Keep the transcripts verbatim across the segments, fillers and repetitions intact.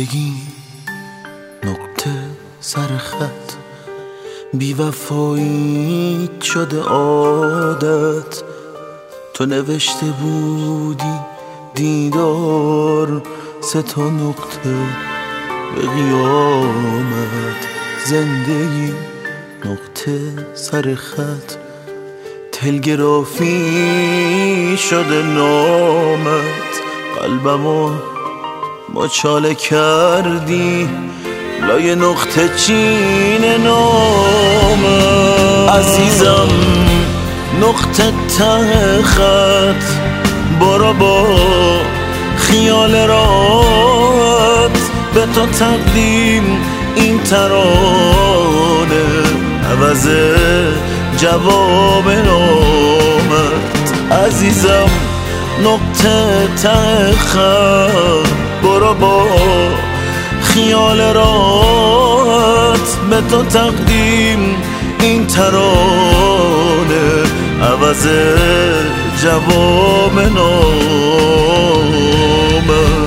زندگی نقطه سر خط، بی وفایی شده عادت. تو نوشته بودی دیدار سه تا نقطه به قیامت. زندگی نقطه سر خط، تلگرافی شده نامت. قلبمو مچاله کردی لای نقطه چین نامت. عزیزم نقطه ته خط، برو با خیال راحت. به تو تقدیم این ترانه، عوض جواب نامت. عزیزم نقطه ته خط، برو با خیال راحت. به تو تقدیم این ترانه، عوض جواب نامت.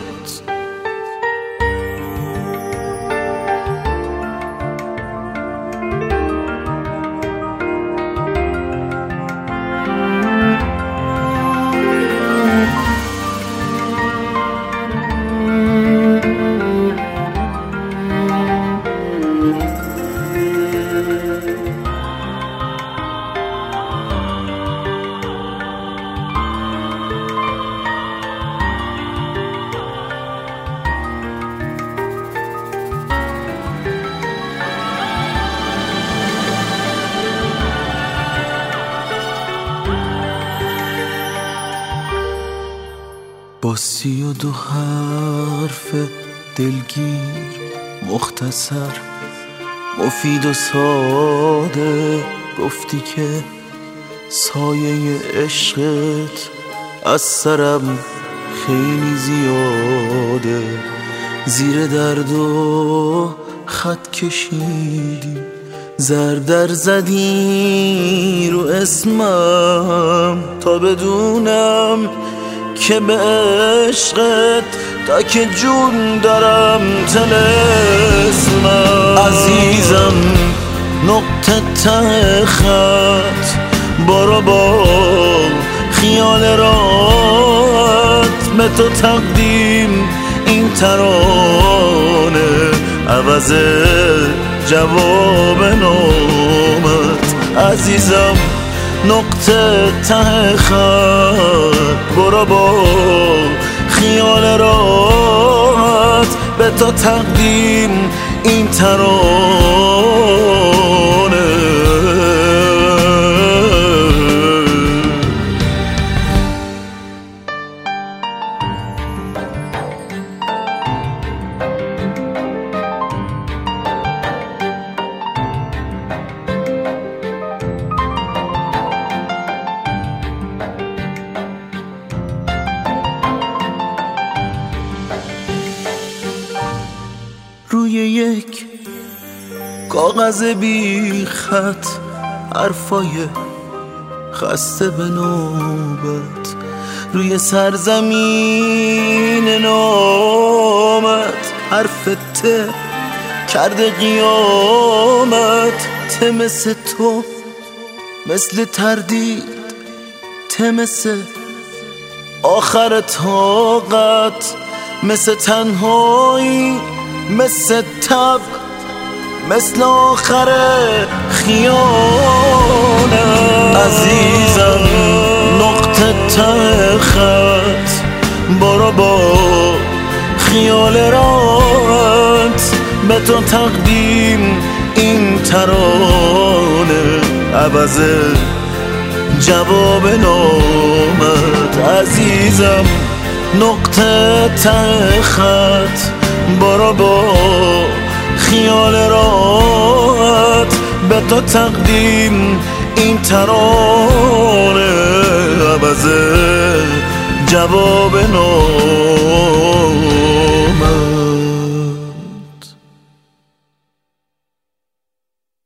با سی و دو حرف دلگیر، مختصر، مفید و ساده، گفتی که سایه عشقت از سرم خیلی زیاده. زیر درد و خط کشیدی، زردر زدی رو اسمم تا بدونم که به عشقت تا که جون دارم طلسمم. عزیزم نقطه ته خط، برو با خیال راحت. به تو تقدیم این ترانه، عوض جواب نامت. عزیزم نقطه ته خط، برو با خیال راحت. به تو تقدیم این ترانه. روی یک کاغذ بی خط، حرفای خسته به نوبت. روی سرزمین نامت، حرف ته کرده قیامت. ته مثل تو، مثل تردید، ته مثل آخر طاقت. مثل تنهایی، مثل تب، مثل آخر خیانه. عزیزم نقطه ته خط، برو با خیال راحت. به تو تقدیم این ترانه، عوض جواب نامت. عزیزم نقطه ته خط، برو با خیال راحت. به تو تقدیم این ترانه، عوض جواب نامت.